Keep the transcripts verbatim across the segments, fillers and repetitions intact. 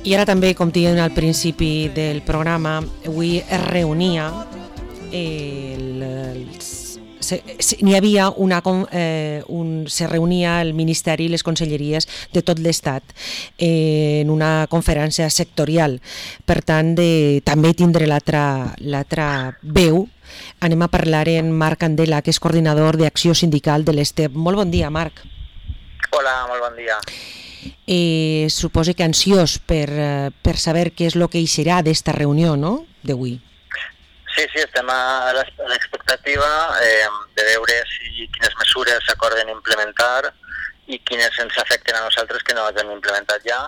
I ara també, com dient al principi del programa, avui es reunia el, els, se, se, n'hi havia una eh, un, se reunia el Ministeri i les conselleries de tot l'Estat eh, en una conferència sectorial. Per tant, de, també tindré l'altra l'altra veu. Anem a parlar en Marc Candela, que és coordinador d'acció sindical de l'Estep. Molt bon dia, Marc. Hola, molt bon dia. Eh, suposo que ansiós per, per saber què és el que hi serà d'esta reunió, no?, d'avui. Sí, sí, estem a l'expectativa eh, de veure si quines mesures s'acorden implementar i quines ens afecten a nosaltres que no les hem implementat ja.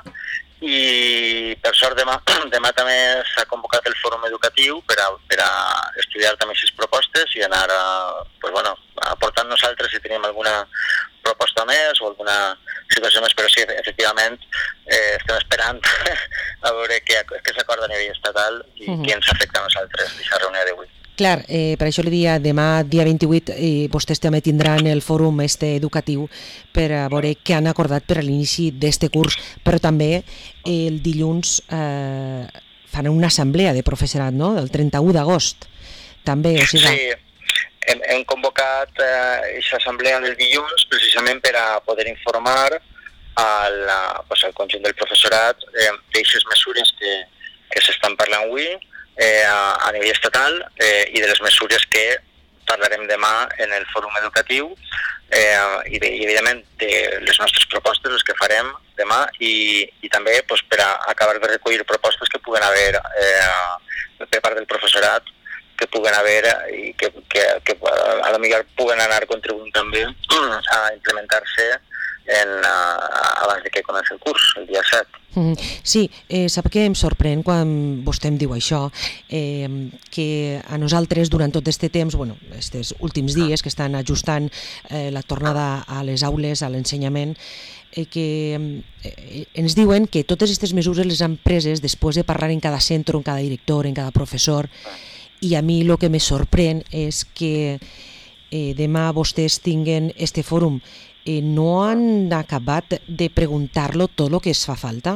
I per sort demà, demà també s'ha convocat el fòrum educatiu per a, per a estudiar també aquestes propostes i anar a, pues bueno, aportant nosaltres si tenim alguna proposta més o alguna situació més, però sí, efectivament eh, estem esperant a veure què, què s'acorda a nivell estatal i uh-huh. què ens afecta a nosaltres aquesta reunió d'avui. Clar, eh, per això li dia, demà, dia vint-i-vuit, eh, vostès també tindran el fòrum este educatiu per a veure què han acordat per a l'inici d'este curs, però també eh, el dilluns eh, fan una assemblea de professorat, no?, del trenta-u d'agost, també, o sigui... Sí, hem, hem convocat aquesta eh, assemblea del dilluns precisament per a poder informar al, pues, al conjunt del professorat eh, d'aquestes mesures que, que s'estan parlant avui, Eh, a, a nivell estatal eh, i de les mesures que parlarem demà en el fòrum educatiu eh, i, de, i evidentment de les nostres propostes, les que farem demà i, i també pues, per a acabar de recollir propostes que puguen haver eh, per part del professorat que puguen haver i que, que, que a lo millor puguen anar contribuint també a implementar-se en, uh, abans de que comenci el curs, el dia set. Sí, eh, sap que em sorprèn quan vostè em diu això, eh, que a nosaltres durant tot aquest temps, bueno, aquests últims dies que estan ajustant eh, la tornada a les aules, a l'ensenyament, eh, que eh, ens diuen que totes aquestes mesures les han preses després de parlar en cada centre, en cada director, en cada professor, i a mi el que me sorprèn és que eh, demà vostès tinguen este fòrum. Eh, no han acabat de preguntar-lo tot el que es fa falta?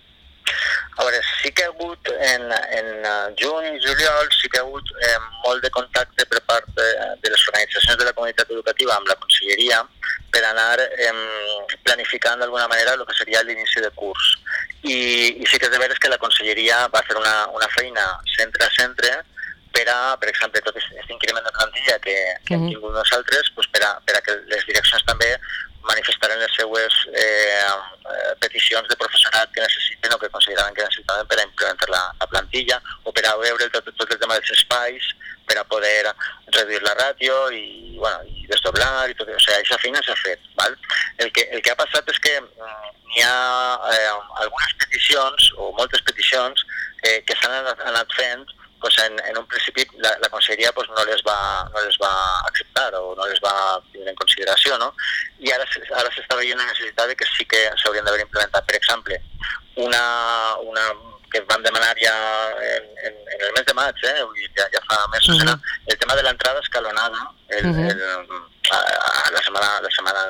A veure, sí que ha hagut en, en juny i juliol sí que ha hagut eh, molt de contacte per part de, de les organitzacions de la comunitat educativa amb la conselleria per anar eh, planificant d'alguna manera el que seria l'inici de curs. I, i sí que és de veres que la conselleria va fer una, una feina centre a centre per a, per exemple, tot aquest increment de plantilla que, que hem tingut nosaltres, doncs per, a, per a que les direccions també manifestaren les seues eh, peticions de professorat que necessiten o que consideraven que necessitaven per a implementar la, la plantilla o per a veure tot, tot el tema dels espais, per a poder reduir la ràtio i, bueno, i desdoblar i tot. O sigui, aquesta feina s'ha fet. Val? El, que, el que ha passat és que n'hi ha eh, algunes peticions o moltes peticions eh, que s'han anat, anat fent. Pues en, en un principi la, la conselleria pues, no, les va, no les va acceptar o no les va tenir en consideració, no? I ara, ara s'està veient la necessitat de que sí que s'haurien d'haver implementat. Per exemple, una, una que vam demanar ja en, en, en el mes de maig, eh? ja, ja fa mesos, uh-huh. era el tema de l'entrada escalonada el, uh-huh. el, a, a la setmana, la setmana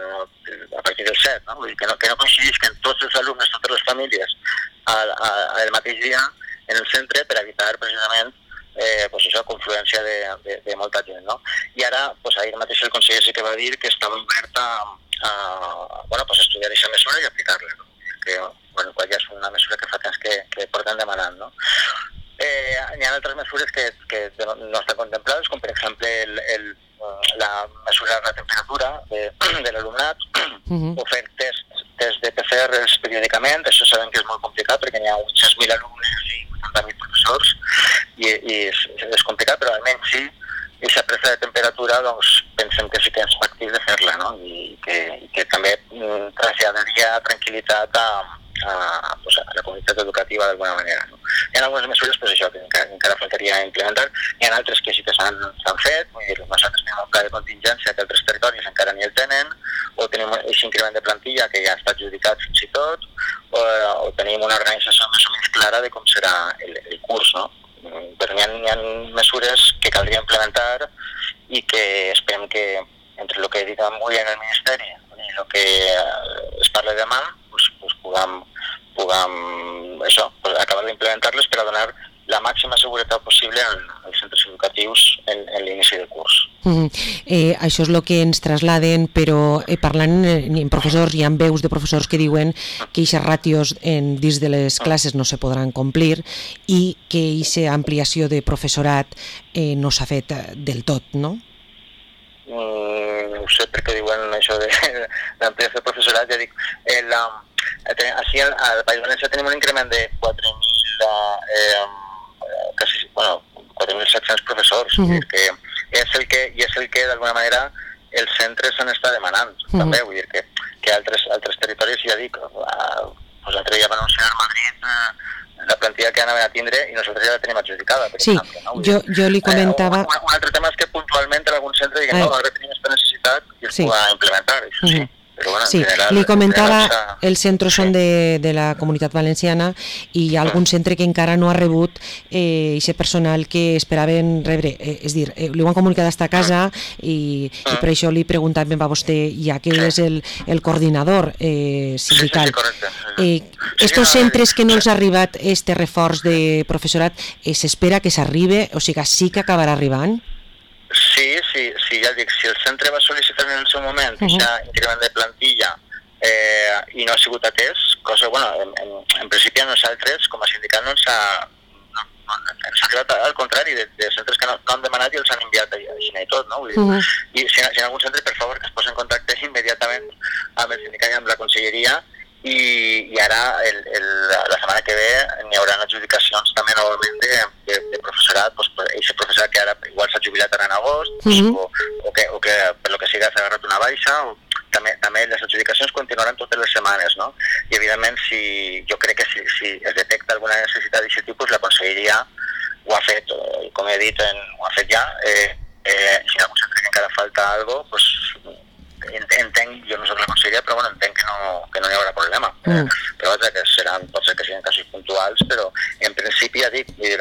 a partir del set, no? Vull dir que no, que no coincidís que tots els alumnes, totes les famílies, al, al mateix dia en el centre per evitar precisament eh, pues això, confluència de, de, de molta gent, no? I ara, pues, ahir mateix el conseller sí que va dir que estava obert a, a bueno, pues, estudiar aquesta mesura i aplicar-la, no? Que bueno, ja és una mesura que fa temps que, que porten demanant, no? Eh, hi ha altres mesures que, que no estan contemplades, com per exemple el, el, la mesura de la temperatura de, de l'alumnat, uh-huh. o fer test, test de P C Rs periòdicament. Això sabem que és molt complicat perquè hi ha vuit cents mil alumnes i vuitanta mil professors i, i és, és complicat, però almenys sí, aquesta presa de temperatura doncs, pensem que sí que és factible fer-la, no? I que, i que també traslladaria tranquil·litat a, a, pues, a la comunitat educativa d'alguna manera, no? Hi ha algunes mesures pues, això, que encara, encara faltaria implementar, hi ha altres que sí que s'han fet, vull dir, nosaltres tenim un pla de contingència que altres territoris encara ni el tenen, o tenim aquest increment de plantilla que ja està adjudicat fins i tot, o, o tenim una organització més o menys clara de com serà el, el curs, no? Però hi ha, hi ha mesures que caldria implementar i que esperem que entre el que he dit avui en el Ministeri i el que es parla demà pues, pues puguem, puguem això, pues, acabar d'implementar-les per a donar la màxima seguretat possible als centres educatius en, en l'inici del curs. Mm-hmm. eh, això és el que ens traslladen, però eh, parlant amb professors, hi ha veus de professors que diuen que aquestes ràtios en, dins de les classes no se podran complir i que aquesta ampliació de professorat eh, no s'ha fet del tot, no? Mm, no sé per què diuen això de l'ampliació de professorat, ja dic, eh, la, eh, així al, al País Valencià tenim un increment de quatre mil eh, quasi, bueno, quatre mil set-cents professors, uh-huh. que és el que, i és el que d'alguna manera els centres s'han estat demanant, uh-huh. també, vull dir que, que altres, altres territoris, ja dic, uh, pues l'altre dia van anunciar a Madrid uh, la plantilla que anaven a tindre i nosaltres ja la tenim adjudicada, per sí, exemple. No? Jo, jo li comentava... Eh, un, un altre tema és que puntualment en algun centre diguen, no, ara tenim aquesta necessitat i es sí. pugui implementar, això sí. Uh-huh. Però, bueno, sí, general, li comentava, general, els centres sí. són de, de la Comunitat Valenciana i hi ha algun centre que encara no ha rebut eh, aquest personal que esperaven rebre, eh, és dir, eh, li ho han comunicat a casa i, i per això li preguntàvem a vostè, ja que és el, el coordinador eh, sindical. Sí, sí, sí, correcte. Eh, estos centres que no els ha arribat este reforç de professorat, eh, s'espera que s'arribe, o sigui, sí que acabarà arribant? Sí, sí, sí, ja dic, si el centre va sol·licitar en el seu moment uh-huh. aquest increment de plantilla eh, i no ha sigut atès, cosa, bueno, en, en, en principi a nosaltres, com a sindicat, no ens ha, no, no, ens ha arribat al contrari, de, de centres que no, no han demanat i els han enviat així i tot, no? Vull dir, uh-huh. I si, si en algun centre, per favor, que es posi en contacte immediatament amb el sindicat i amb la conselleria, i, i ara el, el, la setmana que ve n'hi haurà adjudicacions també novament de, de, de professorat, doncs, aquest professorat que ara igual s'ha jubilat ara en agost, mm-hmm. o, o, que, o que per lo que siga s'ha agarrat una baixa, o, també, també les adjudicacions continuaran totes les setmanes, no? I evidentment si, jo crec que si, si es detecta alguna necessitat d'aquest tipus, la conselleria ho ha fet, i com he dit, en, ho ha fet ja, eh, eh, si en algun centre que encara falta alguna cosa, doncs entenc, jo no soc la conselleria, però bueno, entenc que no, que no hi haurà problema. Mm. Eh, però vaja, que seran, pot ser que siguin casos puntuals, però en principi ja dic, dir,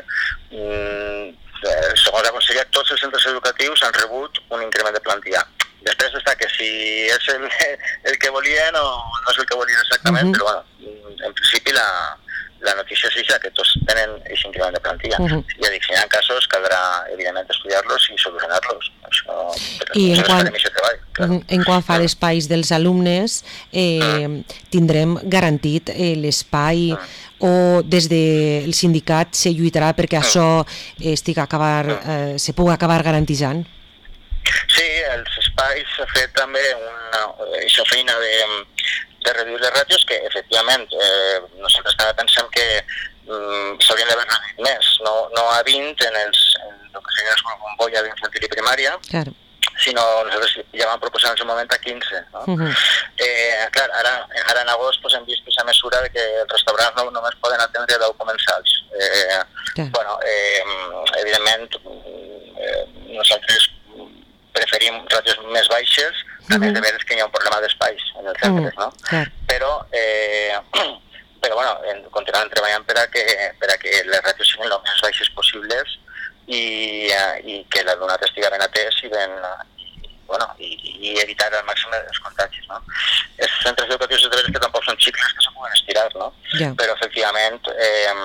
mm, eh, segons la conselleria, tots els centres educatius han rebut un increment de plantilla. Després està que si és el, el que volien o no és el que volien exactament, mm-hmm. però bueno, en principi la, la notícia és això, que tots tenen aquest increment de plantilla. Mm-hmm. Ja dic, si hi ha casos, caldrà evidentment estudiar-los i solucionar-los. Això, I en quant, treball, claro. en quant fa l'espais dels alumnes, eh, mm. tindrem garantit eh, l'espai mm. o des del sindicat se lluitarà perquè mm. això estigui a acabar, eh, se pugui acabar garantitzant? Sí, els espais s'ha fet també una, aquesta feina de, de reduir les ràtios que efectivament eh, nosaltres també pensem que mm, s'haurien d'haver reduït més, no, no a vint en, els, en el que seria la bombolla d'infantil i primària, claro. sinó nosaltres ja vam proposar en el moment a quinze. No? Uh-huh. eh, clar, ara, ara en agost pues, hem vist aquesta mesura de que els restaurants no només poden atendre deu comensals. Eh, claro. Bueno, eh, evidentment eh, nosaltres preferim ràtios més baixes, a més de veure que hi ha un problema d'espais en els centres, no? Clar. Però, eh, però bueno, continuem treballant per a que, per a que les ràtios siguin el més baixes possibles i, i que l'alumnat estigui ben atès i, ben, i, bueno, i, i evitar al màxim els contagis, no? Els centres educatius de veres que tampoc són xicles que se poden estirar, no? Yeah. Però efectivament eh,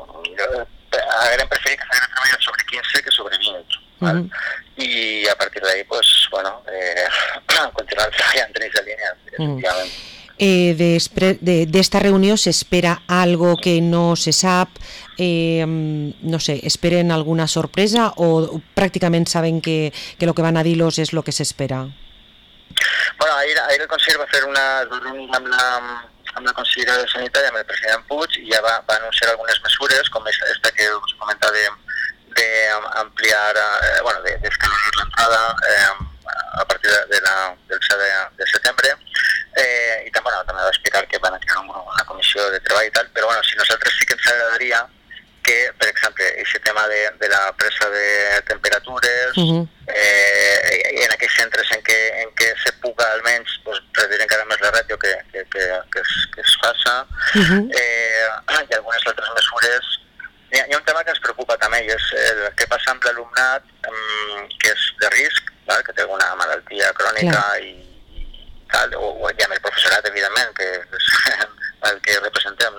haguem preferit que s'hagués treballat sobre quinze que sobre vint. Mm-hmm. I a partir d'ahí, pues, bueno, eh, continuar treballant en aquesta línia, efectivament. Mm. Eh, després d'esta de, reunió s'espera algo que no se sap, eh, no sé, esperen alguna sorpresa o pràcticament saben que, que lo que van a dir-los és lo que s'espera? Bueno, ahir, ahir el Consell va fer una reunió amb la, amb la consellera de Sanitat i amb el president Puig i ja va, va anunciar algunes mesures, com esta que us comentava de d'ampliar, eh, bueno, d'escalar l'entrada eh, a partir de, de la, del set de, de setembre eh, i també, bueno, també va explicar que van a crear una, una comissió de treball i tal, però bueno, si nosaltres sí que ens agradaria que, per exemple, aquest tema de, de la presa de temperatures uh-huh. eh, en aquells centres en què, en què se puga almenys pues, reduir encara més la ràtio que, que, que, que, es, que es faça uh-huh. eh, i algunes altres mesures. Hi ha, hi ha un tema que ens preocupa també, i és el que passa amb l'alumnat um, que és de risc, val? Que té alguna malaltia crònica i, i tal, o, o ja amb el professorat, evidentment, que és el que representem, no?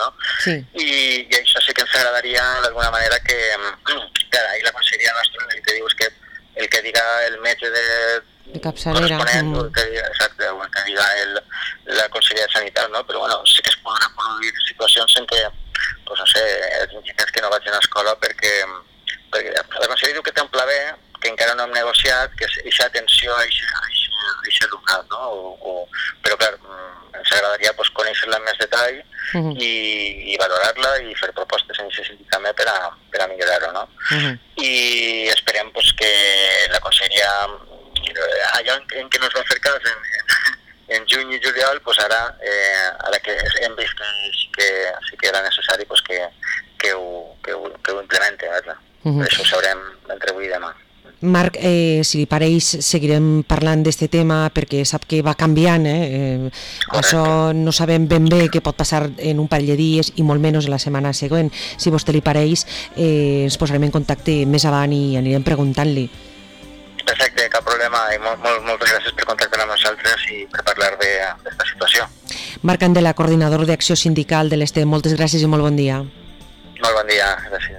sí. I, i això sí que ens agradaria d'alguna manera que, que ahir la conselleria nostra el que diu és que el que diga el metge de, de capçalera, corresponent, mm. o el que diga, exacte, o el que diga el, la conselleria de Sanitat, no? Però bueno, sí que es poden produir situacions en què, pues, no sé, els nens que no vagin a escola perquè, perquè la conselleria diu que té un pla B, que encara no hem negociat, que és aquesta atenció a aquest alumnat, no? O, o, però clar, ens agradaria pues, conèixer-la en més detall uh-huh. i, i valorar-la i fer propostes en aquest sentit també per a, per a millorar-ho, no? Uh-huh. I esperem pues, que la conselleria, allò en, en què no es va fer cas en, en, en juny i juliol, pues ara, eh, ara que hem vist que sí que, sí que era necessari pues, que, que, ho, que, ho, que ho implemente, ¿verdad? Uh-huh. Per això ho sabrem entre avui i demà. Marc, eh, si li pareix, seguirem parlant d'este tema perquè sap que va canviant, eh? eh això no sabem ben bé què pot passar en un parell de dies i molt menys la setmana següent. Si vostè li pareix, eh, ens posarem en contacte més avant i anirem preguntant-li. Perfecte, cap problema i molt, molt, moltes gràcies per contactar amb nosaltres i per parlar d'esta situació. Marc Andela, coordinador d'Acció Sindical de l'Este, moltes gràcies i molt bon dia. Molt bon dia, gràcies.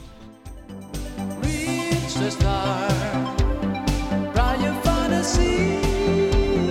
The star, bright your fantasy.